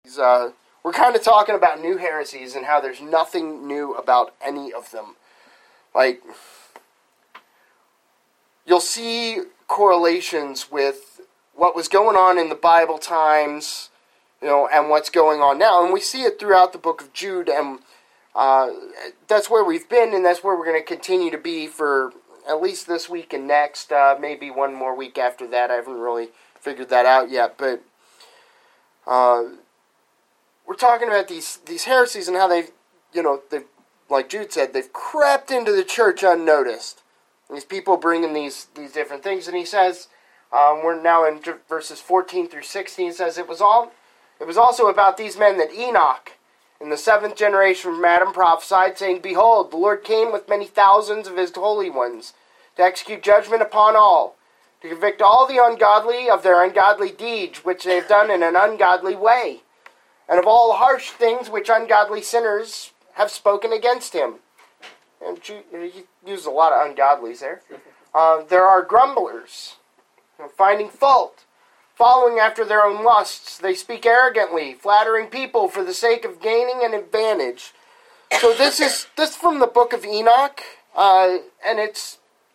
we're kind of talking about new heresies and how there's nothing new about any of them. Like, you'll see correlations with what was going on in the Bible times, and what's going on now. And we see it throughout the book of Jude, and that's where we've been, and that's where we're going to continue to be for at least this week and next, maybe one more week after that. I haven't really figured that out yet, but we're talking about these heresies and how they've, like Jude said, they've crept into the church unnoticed. These people bringing these different things, and he says, we're now in verses 14 through 16. He says, It was also about these men that Enoch, in the 7th generation from Adam, prophesied, saying, Behold, the Lord came with many thousands of his holy ones, to execute judgment upon all, to convict all the ungodly of their ungodly deeds, which they have done in an ungodly way, and of all harsh things which ungodly sinners have spoken against him. And he used a lot of ungodlies there. There are grumblers, finding fault, following after their own lusts. They speak arrogantly, flattering people for the sake of gaining an advantage. So this is from the book of Enoch, and it's,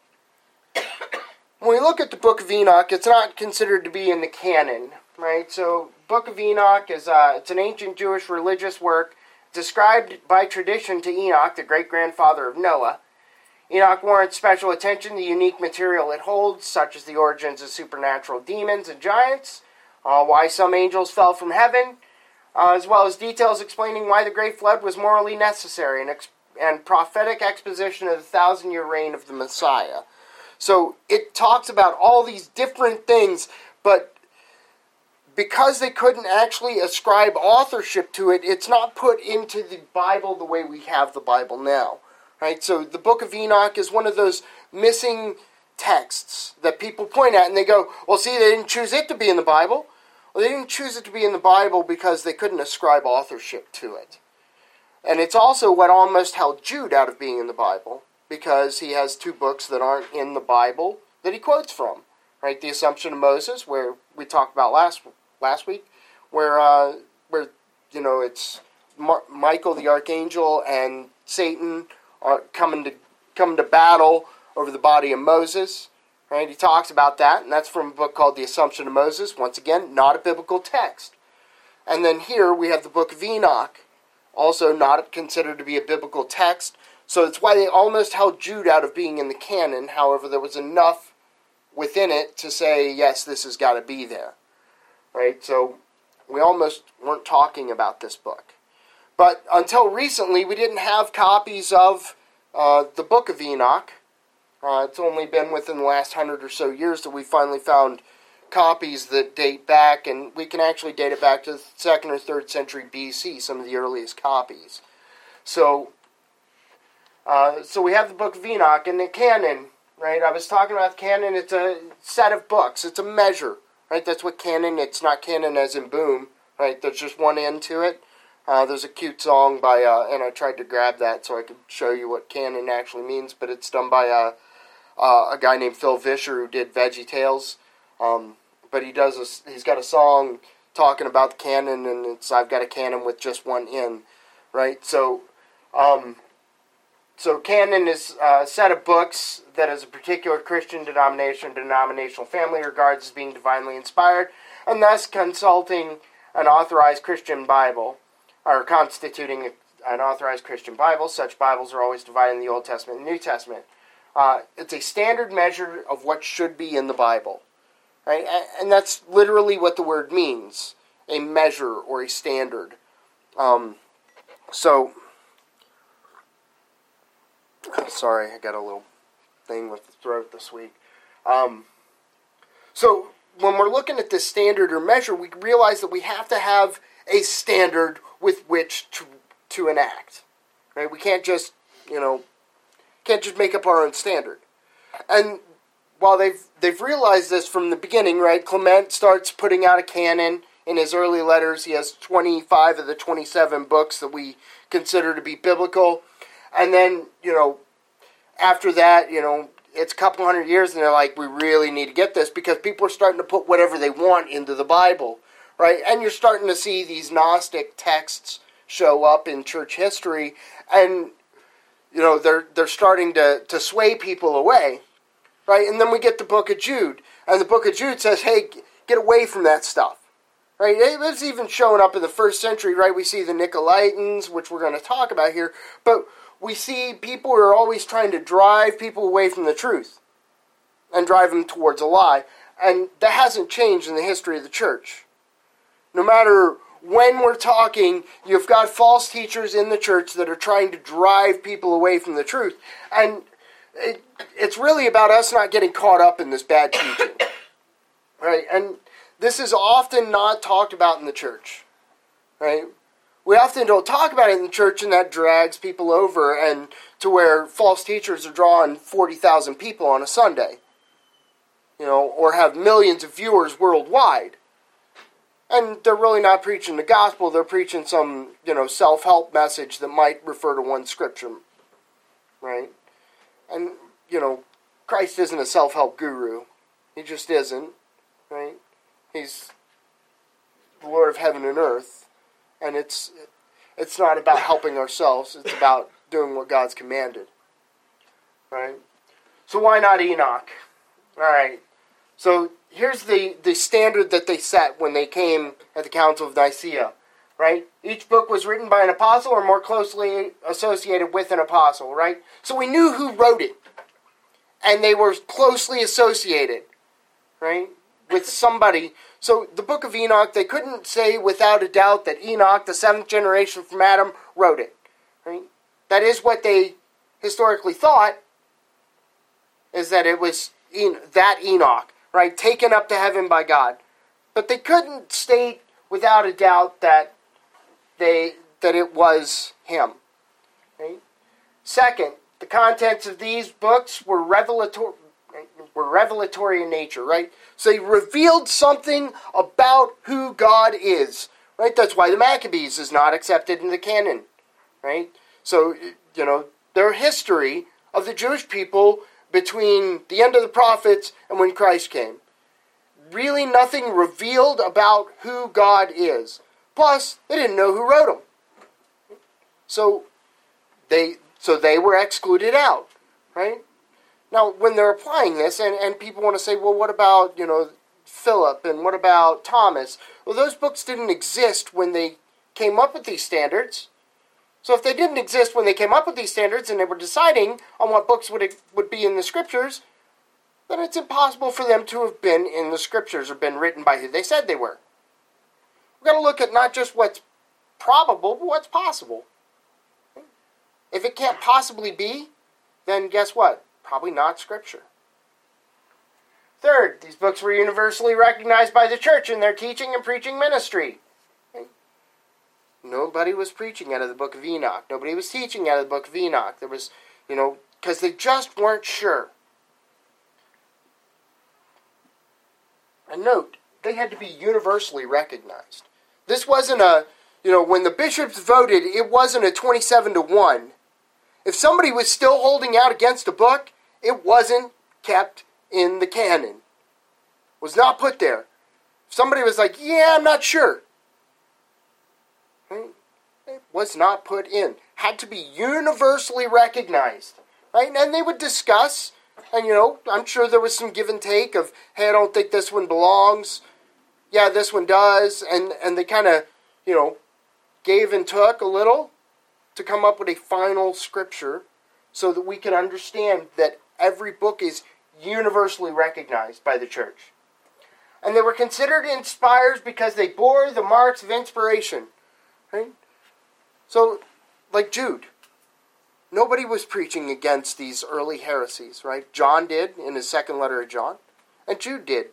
when we look at the book of Enoch, it's not considered to be in the canon, right? So book of Enoch is it's an ancient Jewish religious work described by tradition to Enoch, the great-grandfather of Noah. Enoch warrants special attention to the unique material it holds, such as the origins of supernatural demons and giants, why some angels fell from heaven, as well as details explaining why the Great Flood was morally necessary, and prophetic exposition of the 1,000-year reign of the Messiah. So it talks about all these different things, but because they couldn't actually ascribe authorship to it, it's not put into the Bible the way we have the Bible now. Right? So the book of Enoch is one of those missing texts that people point at and they go, well, see, they didn't choose it to be in the Bible. Well, they didn't choose it to be in the Bible because they couldn't ascribe authorship to it. And it's also what almost held Jude out of being in the Bible, because he has 2 books that aren't in the Bible that he quotes from. Right? The Assumption of Moses, where we talked about last week, where it's Michael the archangel and Satan are coming to battle over the body of Moses. Right? He talks about that, and that's from a book called The Assumption of Moses. Once again, not a biblical text. And then here we have the book of Enoch, also not considered to be a biblical text. So that's why they almost held Jude out of being in the canon. However, there was enough within it to say, yes, this has got to be there. Right? So we almost weren't talking about this book. But until recently, we didn't have copies of the book of Enoch. It's only been within the last 100 or so years that we finally found copies that date back, and we can actually date it back to the 2nd or 3rd century BC, some of the earliest copies. So we have the book of Enoch, and the canon, right? I was talking about the canon. It's a set of books. It's a measure, right? That's what canon, it's not canon as in boom, right? There's just one end to it. There's a cute song by, and I tried to grab that so I could show you what canon actually means, but it's done by a guy named Phil Vischer who did Veggie Tales. But he's got a song talking about the canon, and it's I've got a canon with just one in, right? So canon is a set of books that as a particular Christian denominational family regards as being divinely inspired, and thus consulting an authorized Christian Bible, or constituting an authorized Christian Bible. Such Bibles are always divided in the Old Testament and New Testament. It's a standard measure of what should be in the Bible. Right? And that's literally what the word means, a measure or a standard. Sorry, I got a little thing with the throat this week. So when we're looking at this standard or measure, we realize that we have to have a standard with which to enact. Right? We can't just make up our own standard. And while they've realized this from the beginning, right? Clement starts putting out a canon in his early letters. He has 25 of the 27 books that we consider to be biblical. And then, after that, it's a couple hundred years and they're like, we really need to get this because people are starting to put whatever they want into the Bible. right? And you're starting to see these Gnostic texts show up in church history, and they're starting to sway people away, right? And then we get the book of Jude, and the book of Jude says, hey, get away from that stuff, right? It was even showing up in the first century, right? We see the Nicolaitans, which we're going to talk about here, but we see people who are always trying to drive people away from the truth and drive them towards a lie, and that hasn't changed in the history of the church. No matter when we're talking, you've got false teachers in the church that are trying to drive people away from the truth. And it's really about us not getting caught up in this bad teaching. Right? And this is often not talked about in the church. Right? We often don't talk about it in the church, and that drags people over and to where false teachers are drawing 40,000 people on a Sunday. Or have millions of viewers worldwide. And they're really not preaching the gospel. They're preaching some, self-help message that might refer to one scripture. Right? And, Christ isn't a self-help guru. He just isn't. Right? He's the Lord of heaven and earth. And it's not about helping ourselves. It's about doing what God's commanded. Right? So why not Enoch? All right. So here's the standard that they set when they came at the Council of Nicaea, right? Each book was written by an apostle or more closely associated with an apostle, right? So we knew who wrote it, and they were closely associated, right, with somebody. So the book of Enoch, they couldn't say without a doubt that Enoch, the seventh generation from Adam, wrote it, right? That is what they historically thought, is that it was that Enoch. Right, taken up to heaven by God. But they couldn't state without a doubt that it was him. Right? Second, the contents of these books were revelatory in nature, right? So they revealed something about who God is. Right? That's why the Maccabees is not accepted in the canon. Right? So, their history of the Jewish people between the end of the prophets and when Christ came. Really nothing revealed about who God is. Plus, they didn't know who wrote them. So they were excluded out, right? Now, when they're applying this, and people want to say, well, what about, Philip, and what about Thomas? Well, those books didn't exist when they came up with these standards. So if they didn't exist when they came up with these standards and they were deciding on what books would be in the Scriptures, then it's impossible for them to have been in the Scriptures or been written by who they said they were. We've got to look at not just what's probable, but what's possible. If it can't possibly be, then guess what? Probably not Scripture. Third, these books were universally recognized by the church in their teaching and preaching ministry. Nobody was preaching out of the book of Enoch. Nobody was teaching out of the book of Enoch. There was, because they just weren't sure. And note, they had to be universally recognized. This wasn't when the bishops voted, it wasn't a 27-1. If somebody was still holding out against a book, it wasn't kept in the canon. It was not put there. If somebody was like, yeah, I'm not sure. It was not put in. Had to be universally recognized. Right? And they would discuss, and I'm sure there was some give and take of, hey, I don't think this one belongs. Yeah, this one does. And they kind of, gave and took a little to come up with a final scripture so that we can understand that every book is universally recognized by the church. And they were considered inspired because they bore the marks of inspiration. Right? So, like Jude, nobody was preaching against these early heresies, right? John did in his second letter of John, and Jude did.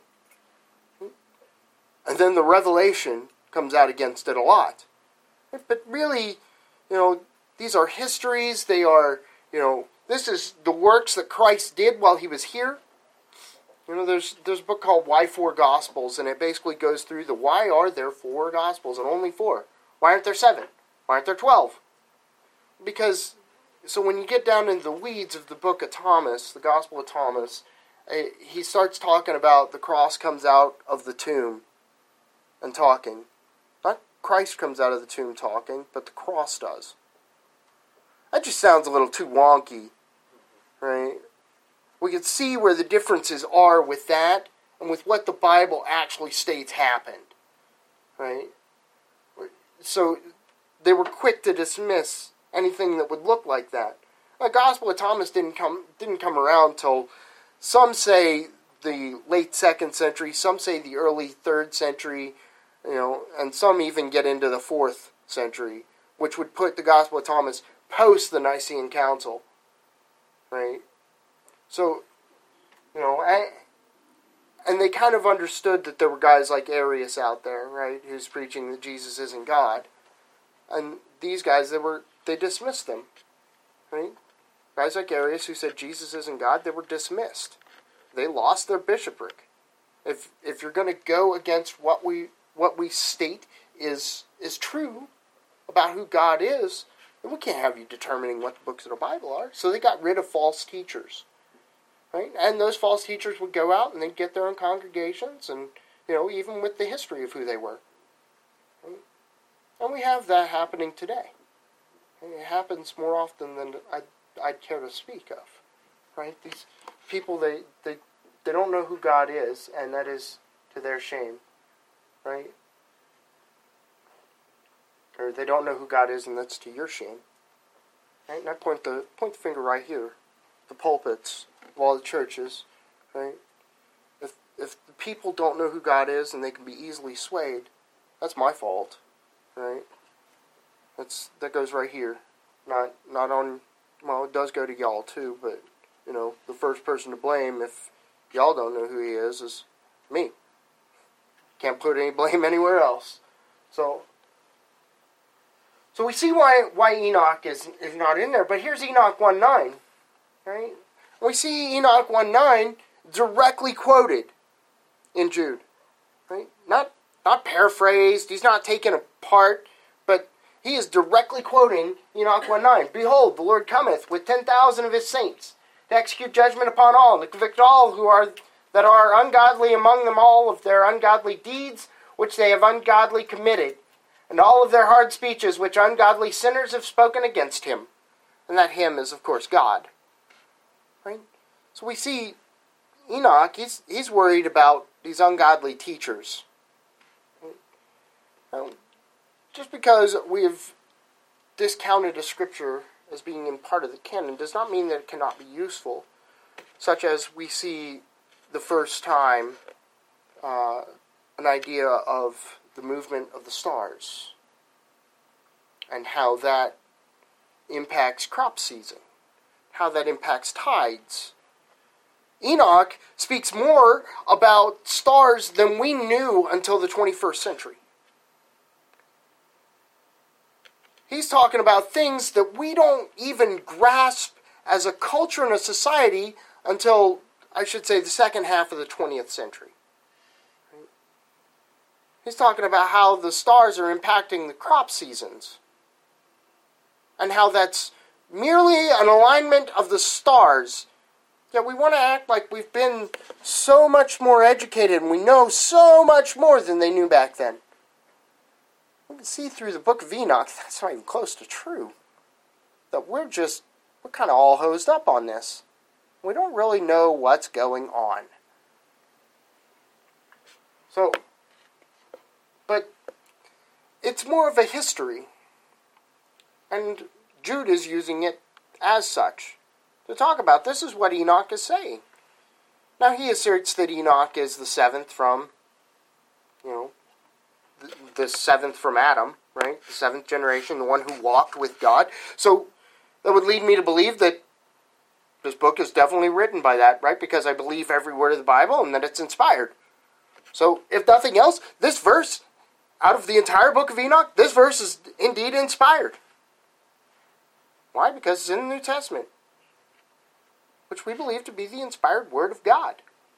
And then the Revelation comes out against it a lot. But really, these are histories, they are, this is the works that Christ did while he was here. There's a book called Why Four Gospels, and it basically goes through the why are there 4 Gospels and only 4? Why aren't there 7? Why aren't there 12? Because, so when you get down into the weeds of the book of Thomas, the Gospel of Thomas, he starts talking about the cross comes out of the tomb. and talking. Not Christ comes out of the tomb talking, but the cross does. That just sounds a little too wonky, right? We can see where the differences are with that and with what the Bible actually states happened, right? So they were quick to dismiss anything that would look like that. The Gospel of Thomas didn't come around till, some say, the late 2nd century, some say the early 3rd century, and some even get into the 4th century, which would put the Gospel of Thomas post the Nicene Council, right? So, and they kind of understood that there were guys like Arius out there, right, who's preaching that Jesus isn't God. And these guys, they dismissed them, right? Guys like Arius who said Jesus isn't God, they were dismissed. They lost their bishopric. If you're going to go against what we state is true about who God is, then we can't have you determining what the books of the Bible are. So they got rid of false teachers. Right? And those false teachers would go out and they'd get their own congregations and, even with the history of who they were. Right? And we have that happening today. And it happens more often than I'd care to speak of. Right? These people, they don't know who God is, and that is to their shame. Right? Or they don't know who God is, and that's to your shame. Right? And I point the finger right here. The pulpits of all the churches, right? If the people don't know who God is and they can be easily swayed, that's my fault, right? That goes right here, not on. Well, it does go to y'all too, but the first person to blame if y'all don't know who He is me. Can't put any blame anywhere else. So we see why Enoch is not in there. But here's Enoch 1:9, right? We see Enoch 1:9 directly quoted in Jude, right? Not paraphrased. He's not taken apart, but he is directly quoting Enoch 1:9. Behold, the Lord cometh with 10,000 of His saints to execute judgment upon all, and to convict all that are ungodly among them all of their ungodly deeds which they have ungodly committed, and all of their hard speeches which ungodly sinners have spoken against Him. And that Him is, of course, God. Right? So we see Enoch, he's worried about these ungodly teachers. Now, just because we've discounted a scripture as being in part of the canon does not mean that it cannot be useful, such as we see the first time an idea of the movement of the stars and how that impacts crop season, how that impacts tides. Enoch speaks more about stars than we knew until the 21st century. He's talking about things that we don't even grasp as a culture and a society until, I should say, the second half of the 20th century. He's talking about how the stars are impacting the crop seasons and how that's merely an alignment of the stars. Yet we want to act like we've been so much more educated and we know so much more than they knew back then. We can see through the book of Enoch, that's not even close to true. That we're kind of all hosed up on this. We don't really know what's going on. But it's more of a history. And Jude is using it as such to talk about this is what Enoch is saying. Now he asserts that Enoch is the seventh from, the seventh from Adam, right? The seventh generation, the one who walked with God. So that would lead me to believe that this book is definitely written by that, right? Because I believe every word of the Bible and that it's inspired. So if nothing else, this verse, out of the entire book of Enoch, this verse is indeed inspired. Why? Because it's in the New Testament, which we believe to be the inspired Word of God.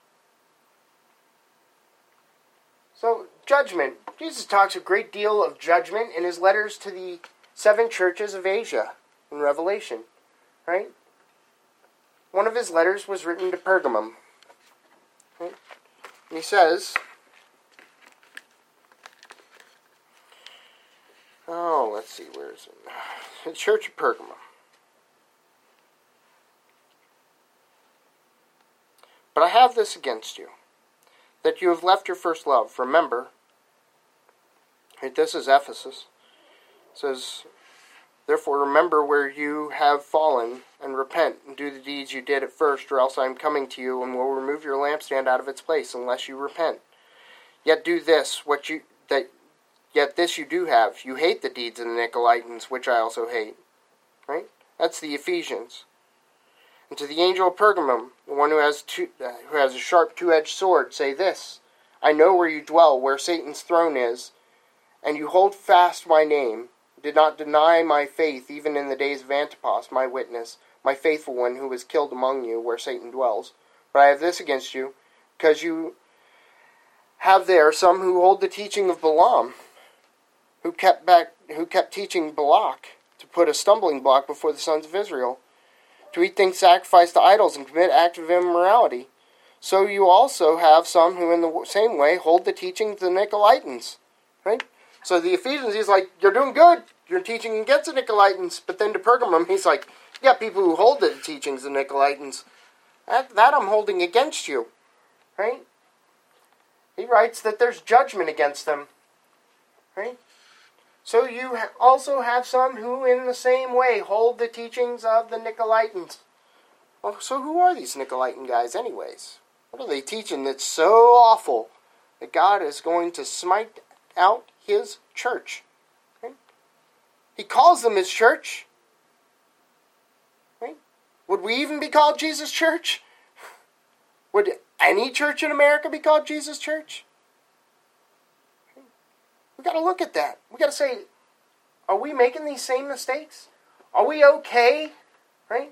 So, judgment. Jesus talks a great deal of judgment in His letters to the 7 churches of Asia in Revelation, right? One of His letters was written to Pergamum. Right? And He says, Oh, let's see, where is it? The Church of Pergamum. But I have this against you, that you have left your first love. Remember, this is Ephesus. It says, therefore remember where you have fallen, and repent, and do the deeds you did at first, or else I am coming to you, and will remove your lampstand out of its place, unless you repent. Yet do this, yet this you do have. You hate the deeds of the Nicolaitans, which I also hate. Right? That's the Ephesians. And to the angel of Pergamum, the one who has a sharp two-edged sword, say this: I know where you dwell, where Satan's throne is, and you hold fast my name, did not deny my faith even in the days of Antipas, my witness, my faithful one who was killed among you, where Satan dwells. But I have this against you, because you have there some who hold the teaching of Balaam, who kept teaching Balak to put a stumbling block before the sons of Israel, to eat things sacrificed to idols and commit acts of immorality. So you also have some who in the same way hold the teaching of the Nicolaitans. Right? So the Ephesians, he's like, you're doing good. You're teaching against the Nicolaitans. But then to Pergamum, he's like, yeah, people who hold the teachings of the Nicolaitans, that I'm holding against you. Right? He writes that there's judgment against them. Right? So you also have some who in the same way hold the teachings of the Nicolaitans. Well, so who are these Nicolaitan guys anyways? What are they teaching that's so awful that God is going to smite out his church? Right? He calls them his church. Right? Would we even be called Jesus' church? Would any church in America be called Jesus' church? We've got to look at that. We've got to say, are we making these same mistakes? Are we okay, right,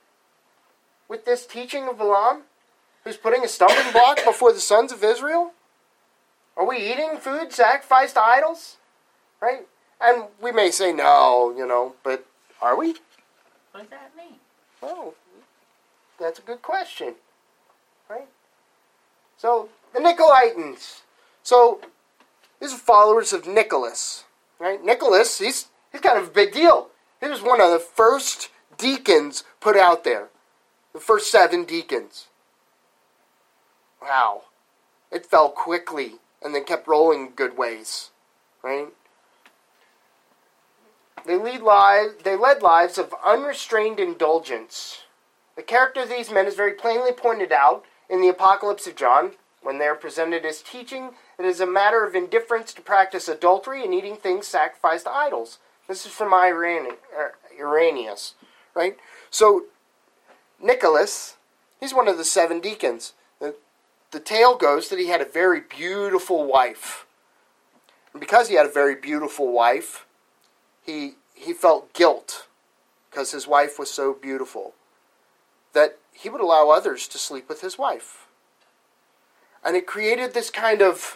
with this teaching of Balaam, who's putting a stumbling block before the sons of Israel? Are we eating food sacrificed to idols? Right? And we may say no, but are we? What does that mean? Well, that's a good question. Right? So, the Nicolaitans. So, these are followers of Nicholas. Right? Nicholas, he's kind of a big deal. He was one of the first deacons put out there. The first 7 deacons. Wow. It fell quickly and then kept rolling good ways. Right? They led lives of unrestrained indulgence. The character of these men is very plainly pointed out in the Apocalypse of John, when they are presented as teaching it is a matter of indifference to practice adultery and eating things sacrificed to idols. This is from Irenaeus, right? So, Nicholas, he's one of the 7 deacons. The tale goes that he had a very beautiful wife. And because he had a very beautiful wife, he felt guilt because his wife was so beautiful that he would allow others to sleep with his wife. And it created this kind of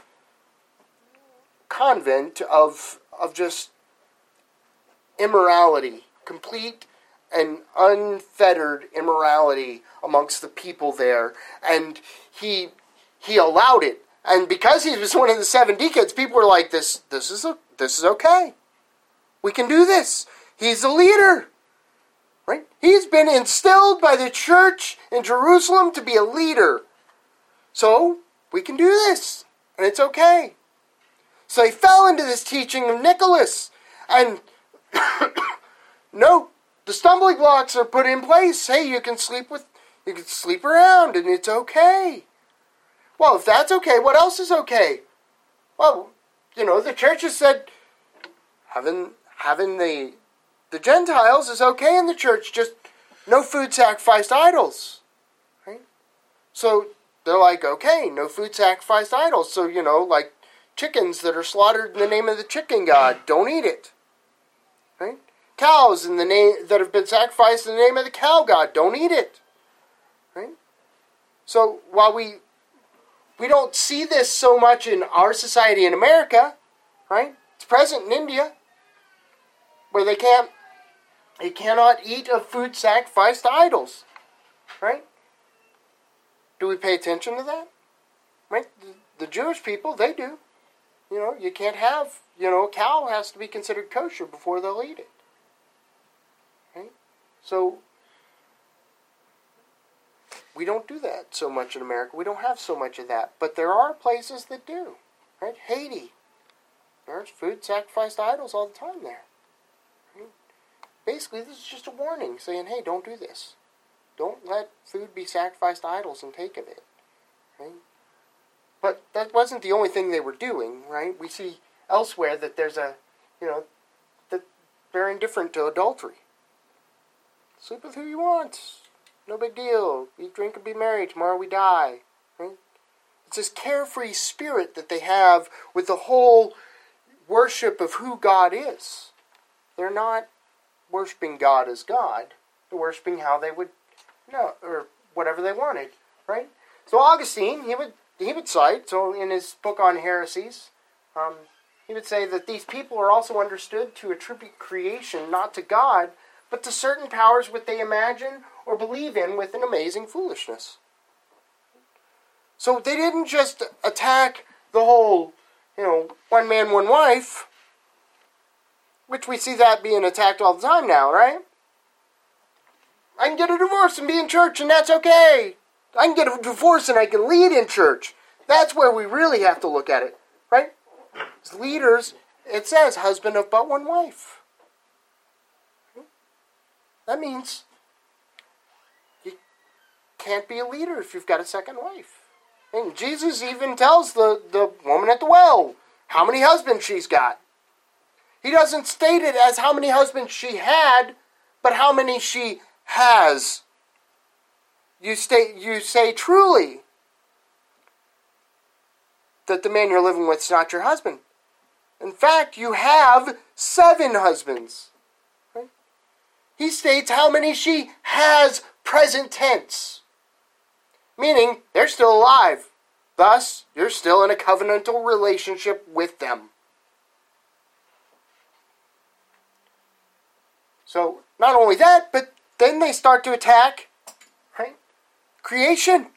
convent of just immorality, complete and unfettered immorality amongst the people there. And he allowed it. And because he was one of the 7 deacons, people were like, this is okay. We can do this. He's a leader. Right? He's been instilled by the church in Jerusalem to be a leader. So, we can do this. And it's okay. So they fell into this teaching of Nicholas. And no, the stumbling blocks are put in place. Hey, you can sleep around and it's okay. Well, if that's okay, what else is okay? Well, the church has said having the Gentiles is okay in the church, just no food sacrificed to idols. Right? So they're like, okay, no food sacrificed to idols. So, like chickens that are slaughtered in the name of the chicken god, don't eat it. Right? Cows that have been sacrificed in the name of the cow god, don't eat it. Right? So while we don't see this so much in our society in America, right? It's present in India, where they cannot eat of food sacrificed to idols, right? Do we pay attention to that? Right? The Jewish people, they do. You can't have a cow has to be considered kosher before they'll eat it. Right? So, we don't do that so much in America. We don't have so much of that. But there are places that do. Right? Haiti. There's food sacrificed to idols all the time there. Right? Basically, this is just a warning saying, hey, don't do this. Don't let food be sacrificed to idols and take of it. Right? But that wasn't the only thing they were doing, right? We see elsewhere that there's that they're indifferent to adultery. Sleep with who you want. No big deal. Eat, drink, and be merry. Tomorrow we die. Right? It's this carefree spirit that they have with the whole worship of who God is. They're not worshiping God as God. They're worshiping how they would know, or whatever they wanted. Right? So Augustine, he would cite, so in his book on heresies, he would say that these people are also understood to attribute creation not to God, but to certain powers which they imagine or believe in with an amazing foolishness. So they didn't just attack the whole, one man, one wife, which we see that being attacked all the time now, right? I can get a divorce and be in church, and that's okay. I can get a divorce and I can lead in church. That's where we really have to look at it, right? As leaders, it says husband of but one wife. That means you can't be a leader if you've got a second wife. And Jesus even tells the woman at the well how many husbands she's got. He doesn't state it as how many husbands she had, but how many she has. You say truly that the man you're living with is not your husband. In fact, you have 7 husbands. Right? He states how many she has, present tense. Meaning, they're still alive. Thus, you're still in a covenantal relationship with them. So, not only that, but then they start to attack, right, creation.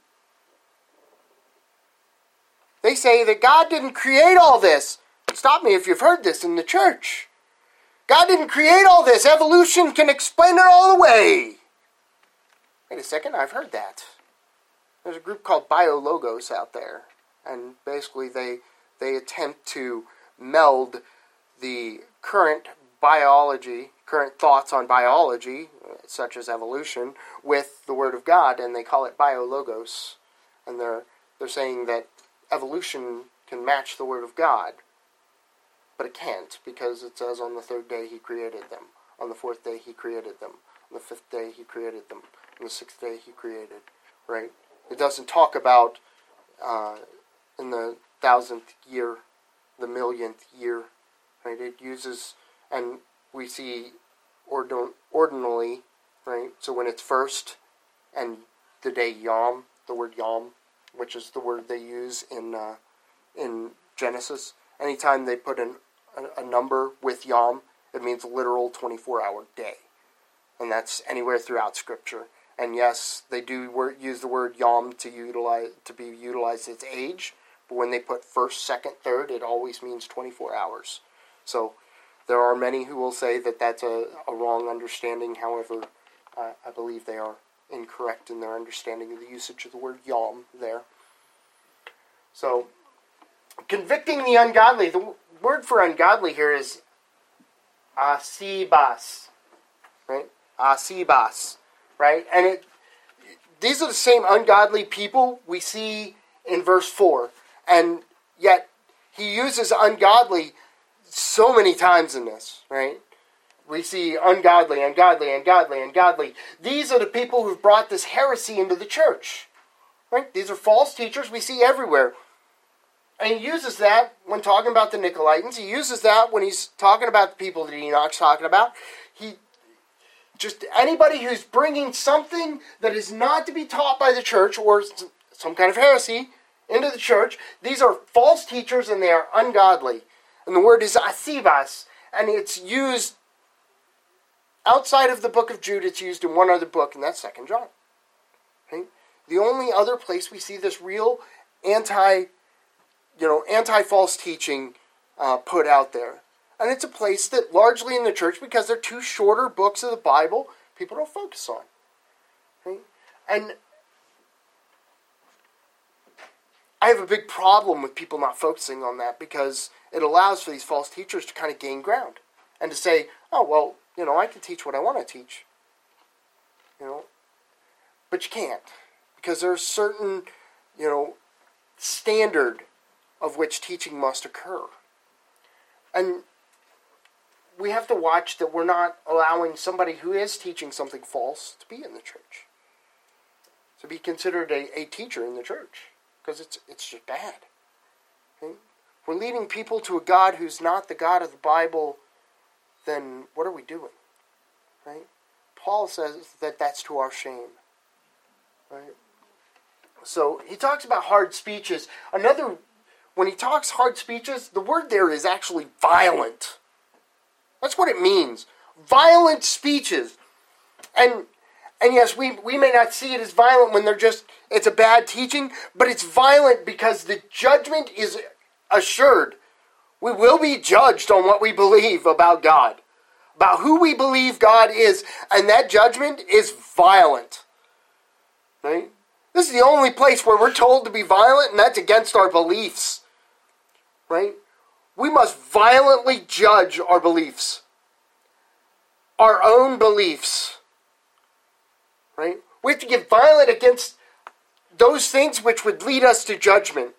They say that God didn't create all this. Stop me if you've heard this in the church. God didn't create all this. Evolution can explain it all away. Wait a second, I've heard that. There's a group called BioLogos out there. And basically they attempt to meld the current biology, current thoughts on biology, such as evolution, with the Word of God, and they call it BioLogos. And they're saying that evolution can match the Word of God. But it can't, because it says on the 3rd day He created them. On the 4th day He created them. On the 5th day He created them. On the 6th day He created. Right? It doesn't talk about in the 1,000th year, the 1,000,000th year. Right? It uses, and we see ordinally, right? So when it's first, and the day Yom, the word Yom, which is the word they use in Genesis. Anytime they put a number with Yom, it means literal 24-hour day. And that's anywhere throughout Scripture. And yes, they do use the word Yom to be utilized as age, but when they put first, second, third, it always means 24 hours. So there are many who will say that that's a wrong understanding. However, I believe they are incorrect in their understanding of the usage of the word Yom there. So, convicting the ungodly. The word for ungodly here is asibas, right? Asibas, right? And these are the same ungodly people we see in verse 4. And yet, he uses ungodly so many times in this, right? We see ungodly, ungodly, ungodly, ungodly. These are the people who've brought this heresy into the church, right? These are false teachers we see everywhere. And he uses that when talking about the Nicolaitans. He uses that when he's talking about the people that Enoch's talking about. Just anybody who's bringing something that is not to be taught by the church or some kind of heresy into the church, these are false teachers and they are ungodly. And the word is asibas, and it's used outside of the book of Jude. It's used in one other book, and that's 2 John. Okay? The only other place we see this real anti-false teaching put out there. And it's a place that largely in the church, because they're two shorter books of the Bible, people don't focus on. Right? And I have a big problem with people not focusing on that, because it allows for these false teachers to kind of gain ground and to say, oh, well, I can teach what I want to teach. But you can't, because there's a certain, standard of which teaching must occur. And we have to watch that we're not allowing somebody who is teaching something false to be in the church, to be considered a teacher in the church, because it's just bad. Okay? If we're leading people to a God who's not the God of the Bible, then what are we doing? Right? Paul says that that's to our shame. Right? So he talks about hard speeches. When he talks hard speeches, the word there is actually violent. That's what it means. Violent speeches. And yes, we may not see it as violent when it's a bad teaching, but it's violent because the judgment is assured. We will be judged on what we believe about God, about who we believe God is, and that judgment is violent. Right? This is the only place where we're told to be violent, and that's against our beliefs. Right? We must violently judge our beliefs. Our own beliefs. Right? We have to get violent against those things which would lead us to judgment.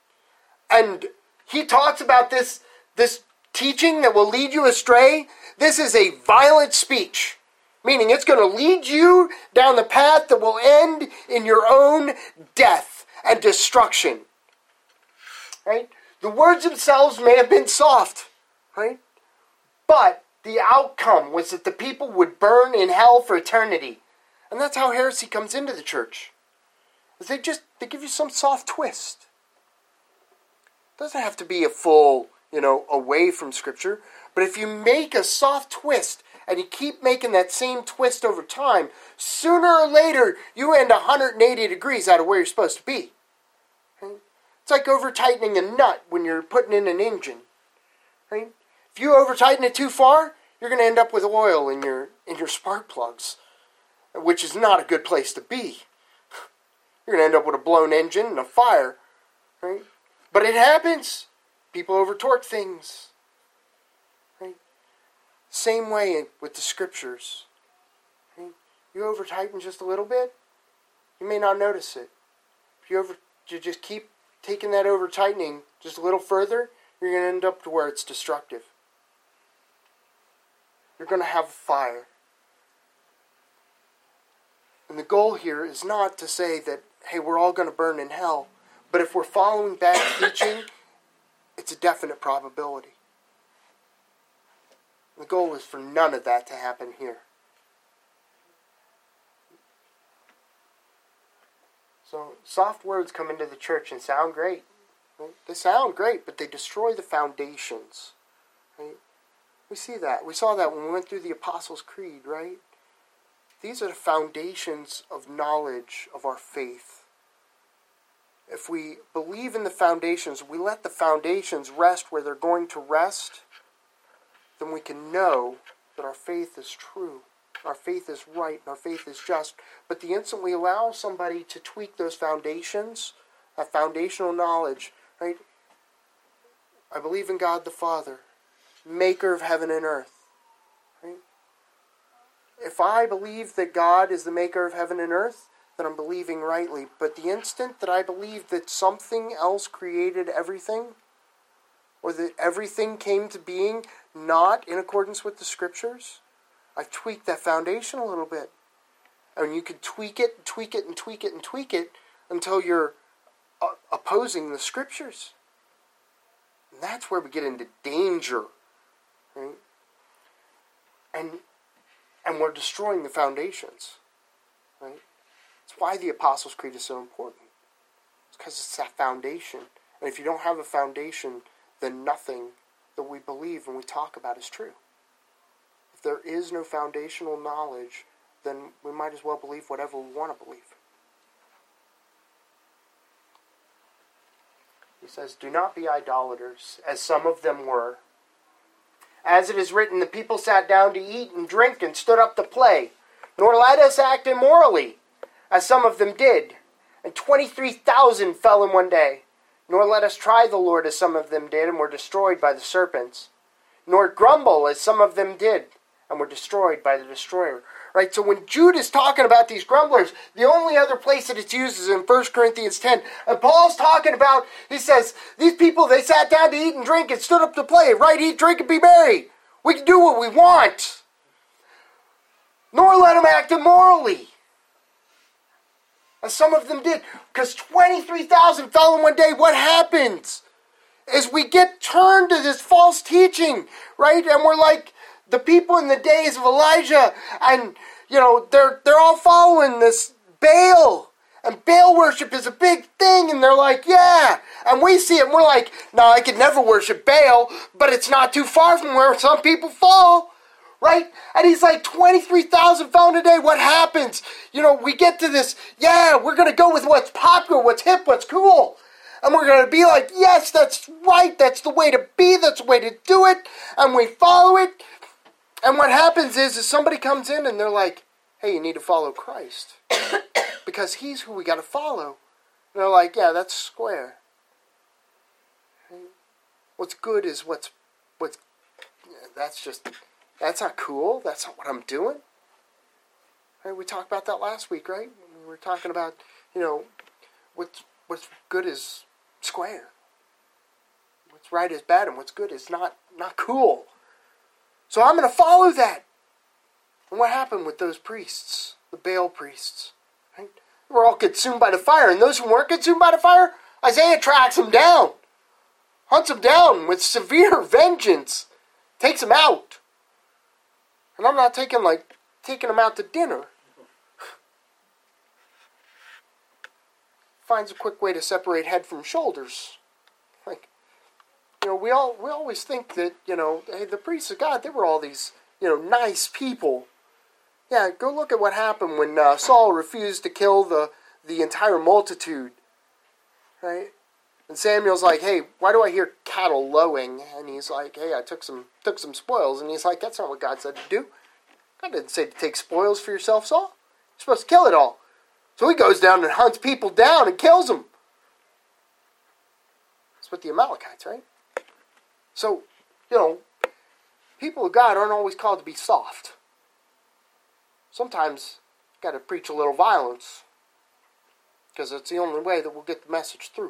And he talks about this teaching that will lead you astray. This is a violent speech. Meaning it's going to lead you down the path that will end in your own death and destruction. Right? The words themselves may have been soft. Right? But the outcome was that the people would burn in hell for eternity. And that's how heresy comes into the church. They give you some soft twist. It doesn't have to be a full, away from Scripture. But if you make a soft twist, and you keep making that same twist over time, sooner or later, you end 180 degrees out of where you're supposed to be. Right? It's like over-tightening a nut when you're putting in an engine. Right? If you over-tighten it too far, you're going to end up with oil in your spark plugs, which is not a good place to be. You're going to end up with a blown engine and a fire. Right? But it happens. People over-torque things. Same way with the Scriptures. Okay? You over-tighten just a little bit, you may not notice it. If you just keep taking that over-tightening just a little further, you're going to end up to where it's destructive. You're going to have a fire. And the goal here is not to say that, hey, we're all going to burn in hell. But if we're following bad teaching, it's a definite probability. The goal is for none of that to happen here. So, soft words come into the church and sound great. Right? They sound great, but they destroy the foundations. Right? We see that. We saw that when we went through the Apostles' Creed, right? These are the foundations of knowledge of our faith. If we believe in the foundations, we let the foundations rest where they're going to rest, then we can know that our faith is true, our faith is right, and our faith is just. But the instant we allow somebody to tweak those foundations, that foundational knowledge, right? I believe in God the Father, maker of heaven and earth. Right? If I believe that God is the maker of heaven and earth, then I'm believing rightly. But the instant that I believe that something else created everything, or that everything came to being not in accordance with the Scriptures, I've tweaked that foundation a little bit. And you can tweak it, tweak it, and tweak it, and tweak it until you're opposing the Scriptures. And that's where we get into danger. Right? And we're destroying the foundations. Right? That's why the Apostles' Creed is so important. It's because it's that foundation. And if you don't have a foundation, then nothing that we believe and we talk about is true. If there is no foundational knowledge, then we might as well believe whatever we want to believe. He says, do not be idolaters, as some of them were. As it is written, the people sat down to eat and drink and stood up to play. Nor let us act immorally, as some of them did. And 23,000 fell in one day. Nor let us try the Lord, as some of them did, and were destroyed by the serpents. Nor grumble, as some of them did, and were destroyed by the destroyer. Right, so when Jude is talking about these grumblers, the only other place that it's used is in 1 Corinthians 10. And Paul's talking about, he says, these people, they sat down to eat and drink and stood up to play. Right, eat, drink, and be merry. We can do what we want. Nor let them act immorally, as some of them did. Because 23,000 fell in one day. What happens is we get turned to this false teaching, right? And we're like the people in the days of Elijah, and they're all following this Baal, and Baal worship is a big thing, and they're like, yeah, and we see it, and we're like, no, I could never worship Baal, but it's not too far from where some people fall, right? And he's like, 23,000 fell in a day. What happens? We get to this, yeah, we're going to go with what's popular, what's hip, what's cool. And we're going to be like, yes, that's right, that's the way to be, that's the way to do it, and we follow it. And what happens is somebody comes in and they're like, hey, you need to follow Christ. Because he's who we got to follow. And they're like, yeah, that's square. What's good is what's that's not cool. That's not what I'm doing. Right? We talked about that last week, right? We were talking about, what's good is square. What's right is bad, and what's good is not cool. So I'm going to follow that. And what happened with those priests, the Baal priests? Right? They were all consumed by the fire. And those who weren't consumed by the fire, Isaiah tracks them down. Hunts them down with severe vengeance. Takes them out. And I'm not taking them out to dinner. Finds a quick way to separate head from shoulders. We always think that, hey, the priests of God, they were all these, nice people. Yeah, go look at what happened when Saul refused to kill the entire multitude, right? And Samuel's like, hey, why do I hear cattle lowing? And he's like, hey, I took some spoils. And he's like, that's not what God said to do. God didn't say to take spoils for yourself, Saul. You're supposed to kill it all. So he goes down and hunts people down and kills them. That's what the Amalekites, right? So, people of God aren't always called to be soft. Sometimes, you've got to preach a little violence, because it's the only way that we'll get the message through.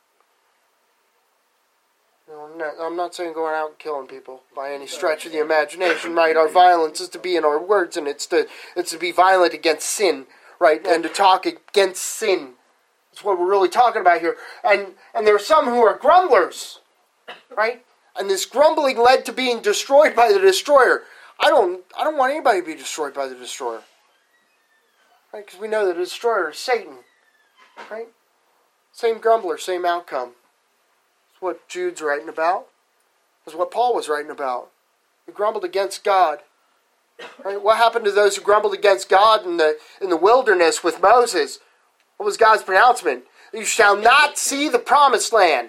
I'm not saying going out and killing people by any stretch of the imagination, right? Our violence is to be in our words, and it's to be violent against sin, right? And to talk against sin. That's what we're really talking about here. And there are some who are grumblers, right? And this grumbling led to being destroyed by the destroyer. I don't want anybody to be destroyed by the destroyer. Right? Because we know that the destroyer is Satan. Right? Same grumbler, same outcome. That's what Jude's writing about. That's what Paul was writing about. He grumbled against God. Right? What happened to those who grumbled against God in the wilderness with Moses? What was God's pronouncement? You shall not see the promised land.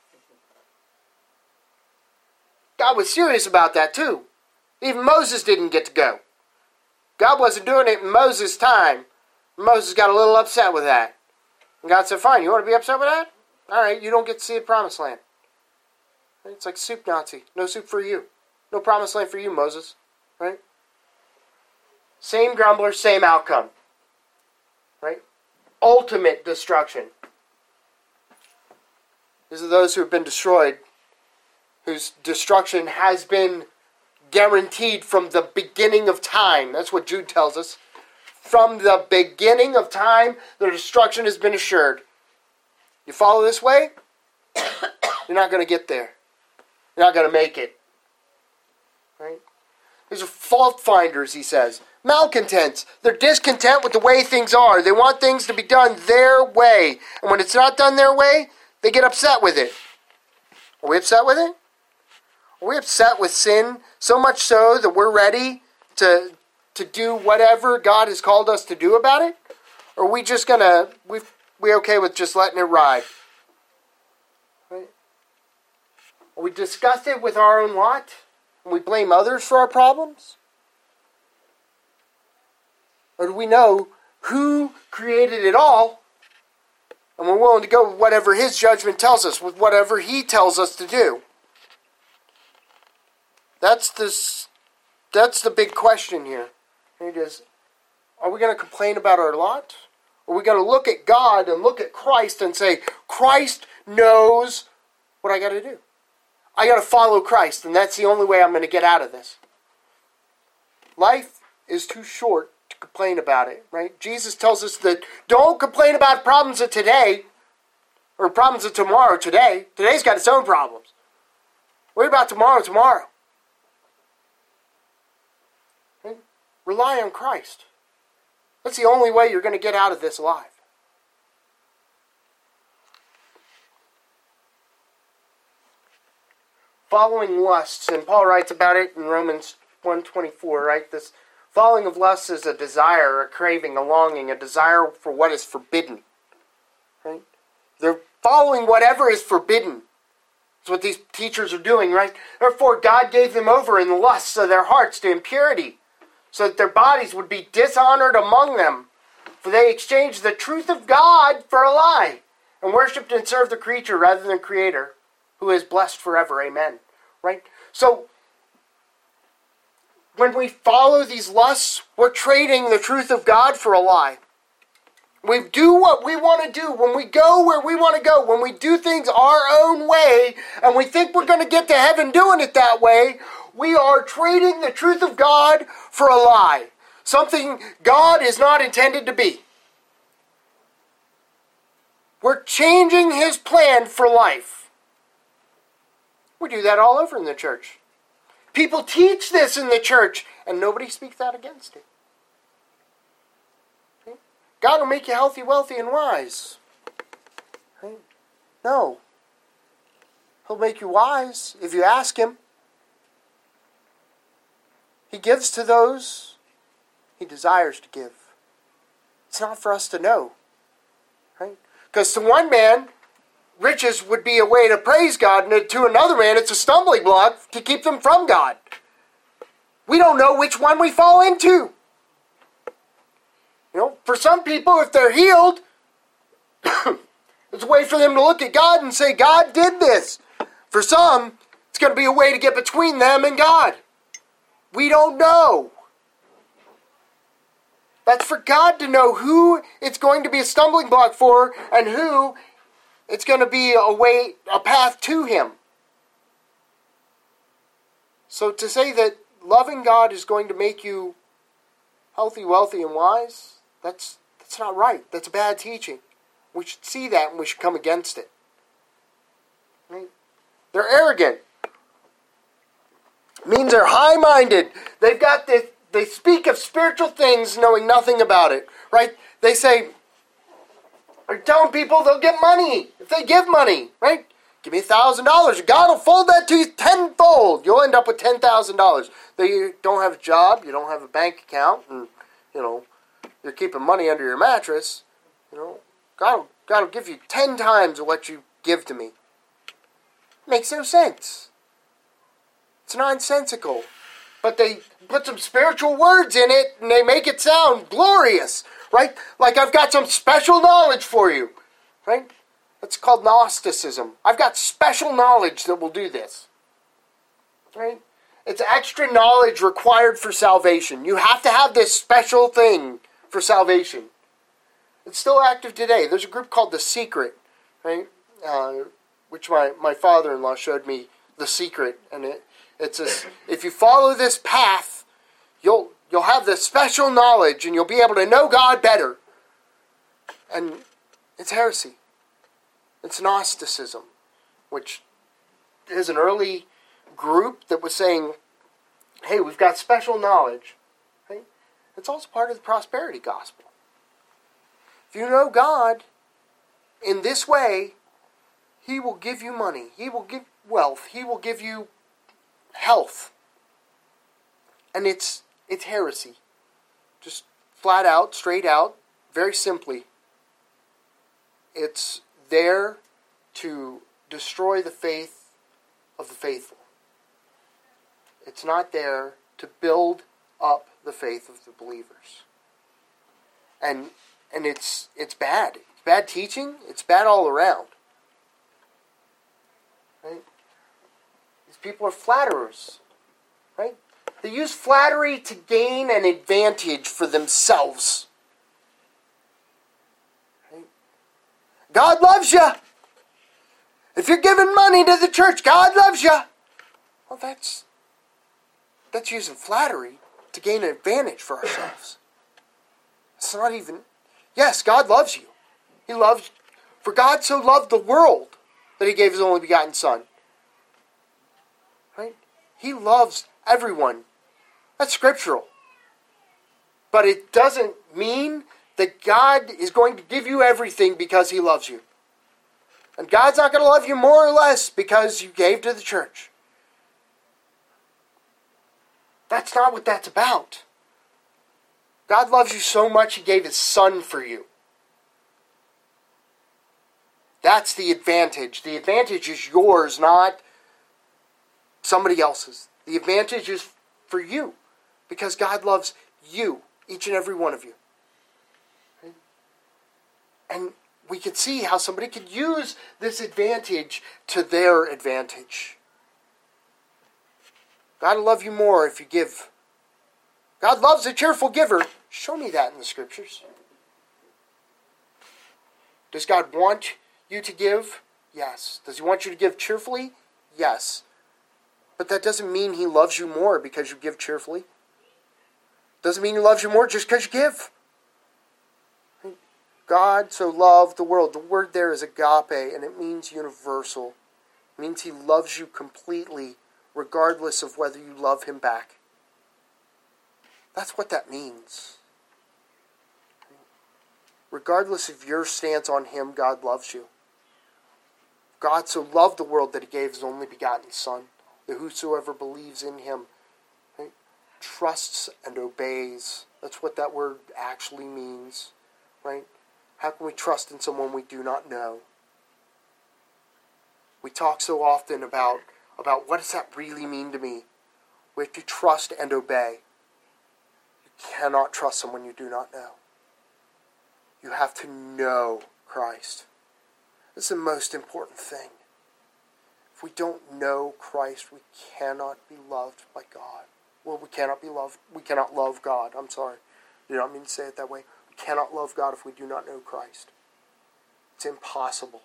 God was serious about that too. Even Moses didn't get to go. God wasn't doing it in Moses' time. Moses got a little upset with that. And God said, fine, you want to be upset with that? All right, you don't get to see the promised land. It's like soup Nazi. No soup for you. No promised land for you, Moses. Right? Same grumbler, same outcome. Right? Ultimate destruction. These are those who have been destroyed, whose destruction has been guaranteed from the beginning of time. That's what Jude tells us. From the beginning of time, their destruction has been assured. You follow this way, you're not going to get there. You're not going to make it. Right? These are fault finders, he says. Malcontents. They're discontent with the way things are. They want things to be done their way. And when it's not done their way, they get upset with it. Are we upset with it? Are we upset with sin so much so that we're ready to do whatever God has called us to do about it? Or are we just we okay with just letting it ride? Right? Are we disgusted with our own lot? And we blame others for our problems? Or do we know who created it all, and we're willing to go with whatever His judgment tells us, with whatever He tells us to do? That's the big question here. It is, are we going to complain about our lot? Or are we going to look at God and look at Christ and say, Christ knows what I got to do. I got to follow Christ, and that's the only way I'm going to get out of this. Life is too short to complain about it, right? Jesus tells us that don't complain about problems of today or problems of tomorrow today. Today's got its own problems. Worry about tomorrow. Right? Rely on Christ. That's the only way you're going to get out of this alive. Following lusts, and Paul writes about it in Romans 1:24, right? This following of lusts is a desire, a craving, a longing, a desire for what is forbidden. Right? They're following whatever is forbidden. That's what these teachers are doing, right? Therefore, God gave them over in the lusts of their hearts to impurity, so that their bodies would be dishonored among them. For they exchanged the truth of God for a lie, and worshipped and served the creature rather than the Creator, who is blessed forever. Amen. Right? So, when we follow these lusts, we're trading the truth of God for a lie. We do what we want to do. When we go where we want to go, when we do things our own way, and we think we're going to get to heaven doing it that way, we are trading the truth of God for a lie. Something God is not intended to be. We're changing His plan for life. We do that all over in the church. People teach this in the church, and nobody speaks out against it. Okay? God will make you healthy, wealthy, and wise. Okay? No. He'll make you wise if you ask Him. He gives to those He desires to give. It's not for us to know. Right? Because to one man, riches would be a way to praise God, and to another man, it's a stumbling block to keep them from God. We don't know which one we fall into. For some people, if they're healed, it's a way for them to look at God and say, God did this. For some, it's going to be a way to get between them and God. We don't know. That's for God to know who it's going to be a stumbling block for, and who it's going to be a path to Him. So to say that loving God is going to make you healthy, wealthy, and wise, that's not right. That's bad teaching. We should see that, and we should come against it. Right? They're arrogant. It means they're high-minded. They've got this. They speak of spiritual things knowing nothing about it. Right? They say, they're telling people they'll get money if they give money, right? Give me $1,000. God will fold that to you tenfold. You'll end up with $10,000. You don't have a job, you don't have a bank account, and you're keeping money under your mattress. God will give you 10 times what you give to me. Makes no sense. It's nonsensical. But they put some spiritual words in it, and they make it sound glorious. Right? Like I've got some special knowledge for you. Right? That's called Gnosticism. I've got special knowledge that will do this. Right? It's extra knowledge required for salvation. You have to have this special thing for salvation. It's still active today. There's a group called The Secret. Right? Which my father-in-law showed me The Secret. And it says, if you follow this path, you'll have this special knowledge, and you'll be able to know God better. And it's heresy. It's Gnosticism, which is an early group that was saying, hey, we've got special knowledge. Right? It's also part of the prosperity gospel. If you know God in this way, He will give you money. He will give wealth. He will give you health. And it's heresy. Just flat out, straight out, very simply. It's there to destroy the faith of the faithful. It's not there to build up the faith of the believers. And it's bad. It's bad teaching. It's bad all around. Right? These people are flatterers. Right? They use flattery to gain an advantage for themselves. Right? God loves you. If you're giving money to the church, God loves you. Well, that's using flattery to gain an advantage for ourselves. It's not even... Yes, God loves you. He loves... For God so loved the world that He gave His only begotten Son. Right? He loves everyone. That's scriptural. But it doesn't mean that God is going to give you everything because He loves you. And God's not going to love you more or less because you gave to the church. That's not what that's about. God loves you so much He gave His Son for you. That's the advantage. The advantage is yours, not somebody else's. The advantage is for you. Because God loves you, each and every one of you. And we could see how somebody could use this advantage to their advantage. God will love you more if you give. God loves a cheerful giver. Show me that in the scriptures. Does God want you to give? Yes. Does He want you to give cheerfully? Yes. But that doesn't mean He loves you more because you give cheerfully. Doesn't mean He loves you more just because you give. God so loved the world. The word there is agape, and it means universal. It means He loves you completely, regardless of whether you love Him back. That's what that means. Regardless of your stance on Him, God loves you. God so loved the world that He gave His only begotten Son, that whosoever believes in Him, right, trusts and obeys. That's what that word actually means, right? How can we trust in someone we do not know? We talk so often about what does that really mean to me? We have to trust and obey. You cannot trust someone you do not know. You have to know Christ. This is the most important thing. If we don't know Christ, we cannot be loved by God. Well, we cannot love God. I'm sorry. I did not mean to say it that way. We cannot love God if we do not know Christ. It's impossible.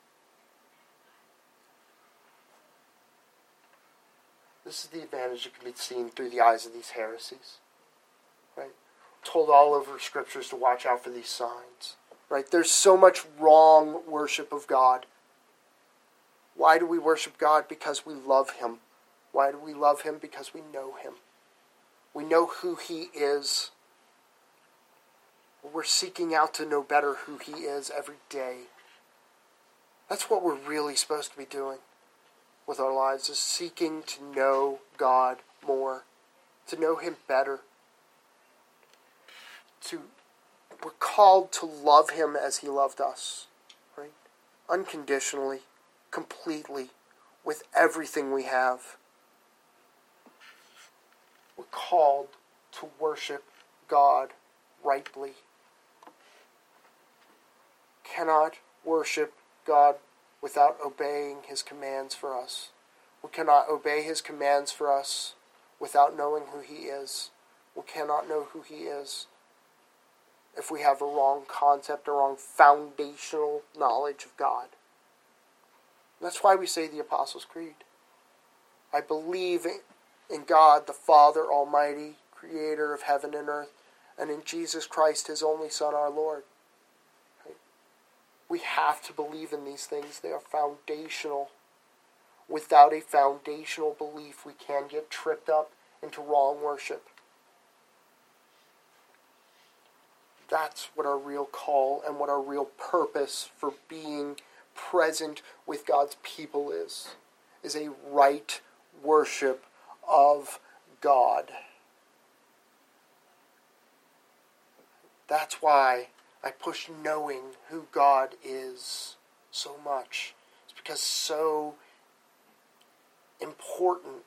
This is the advantage that can be seen through the eyes of these heresies. Right? Told all over scriptures to watch out for these signs. Right? There's so much wrong worship of God. Why do we worship God? Because we love Him. Why do we love Him? Because we know Him. We know who He is. We're seeking out to know better who He is every day. That's what we're really supposed to be doing with our lives, is seeking to know God more, to know Him better. We're called to love Him as He loved us, right? Unconditionally, completely, with everything we have. We're called to worship God rightly. Cannot worship God without obeying His commands for us. We cannot obey His commands for us without knowing who He is. We cannot know who He is if we have a wrong concept, a wrong foundational knowledge of God. And that's why we say the Apostles' Creed. I believe in God, the Father Almighty, creator of heaven and earth, and in Jesus Christ, His only Son, our Lord. Right? We have to believe in these things. They are foundational. Without a foundational belief, we can get tripped up into wrong worship. That's what our real call and what our real purpose for being present with God's people is a right worship of God. That's why I push knowing who God is so much. It's because so important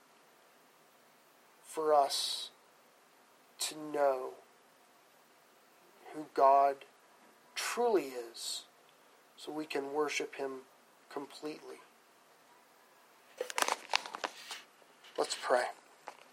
for us to know who God truly is, so we can worship Him completely. Let's pray.